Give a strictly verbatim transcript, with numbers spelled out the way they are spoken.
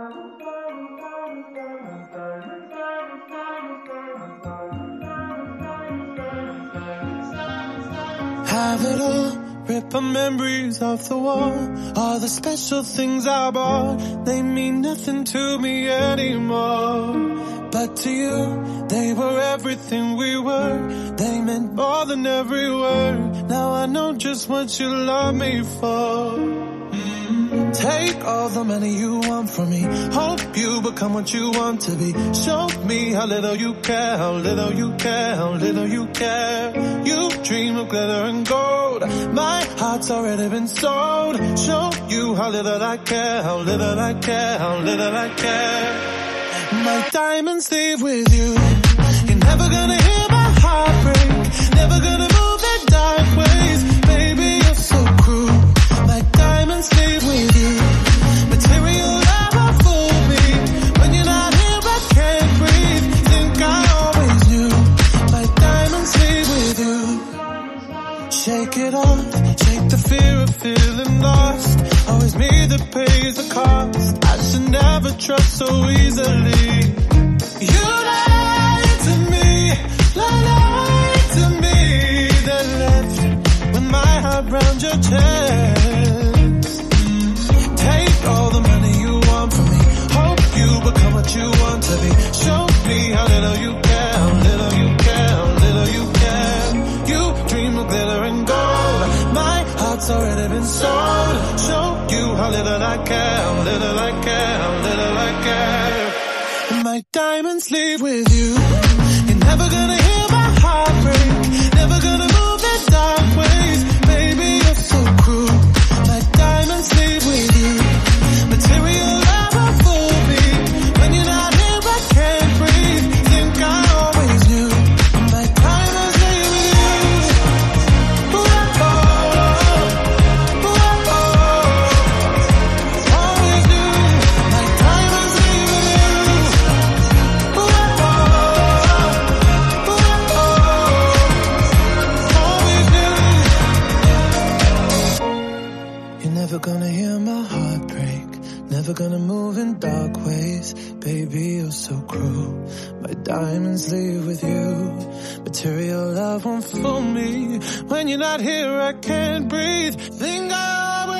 Have it all, rip our memories off the wall. All the special things I bought, they mean nothing to me anymore. But to you, they were everything we were. They meant more than every word. Now I know just what you love me for. Mm. Take all the money you want from me. Hope you become what you want to be. Show me how little you care, how little you care, how little you care. You dream of glitter and gold. My heart's already been sold. Show you how little I care, how little I care, how little I care. My diamonds leave with you. You're never gonna hear my heart break. Never gonna move in dark ways. Baby, you're so cruel. My diamonds leave with you. Material love will fool me. When you're not here, I can't breathe. Think I always knew. My diamonds leave with you. Shake it off. Shake the fear of feeling lost. Always me that pays the cost. I should never trust so easily. You lied to me, lied to me, then left with my heart round your chest. Take all the money you want from me. Hope you become what you want to be. Show me how little you care, how little you care, how little you care. You dream of glitter and gold. My heart's already been sold. Show you how little I care, how little I care, how little I care. And my diamonds leave with you. You're never gonna hear my heart break. Never gonna move in dark ways. Baby, you're so cruel. My diamonds leave with you. Material love will fool me. When you're not here, I can't breathe. Think I always knew. My diamonds leave with you. Ooh, oh, ooh, oh, always knew. My diamonds leave with you. Ooh, oh, ooh, oh, always knew. You're never gonna hear my heart break. Never gonna move in dark ways. Baby, you're so cruel. My diamonds leave with you. Material love won't fool me. When you're not here, I can't breathe. Think I always